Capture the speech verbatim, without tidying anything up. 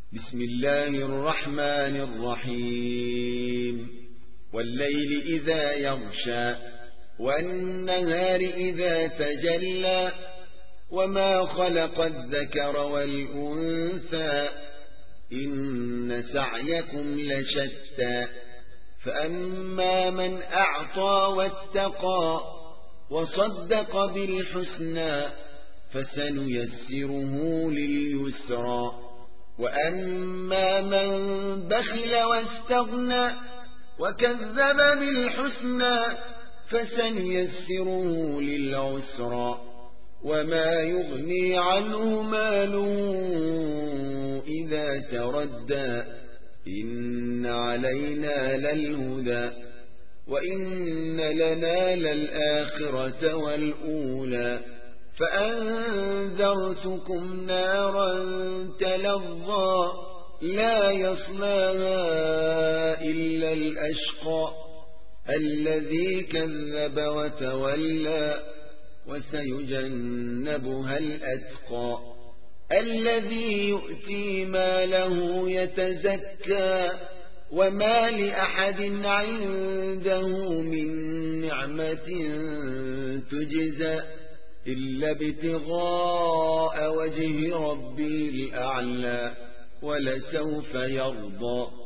بسم الله الرحمن الرحيم والليل إذا يغشى والنهار إذا تجلى وما خلق الذكر والأنثى إن سعيكم لشتى فأما من أعطى واتقى وصدق بالحسنى فسنيسره لليسرى وأما من بخل واستغنى وكذب بالحسنى فسنيسره للعسرى وما يغني عنه ماله إذا تردى إن علينا للهدى وإن لنا للآخرة والأولى فأنذرتكم نارا تلظى لا يصلاها إلا الأشقى الذي كذب وتولى وسيجنبها الأتقى الذي يؤتي ماله يتزكى وما لأحد عنده من نعمة تجزى إلا ابتغاء وجه ربه الأعلى ولسوف يرضى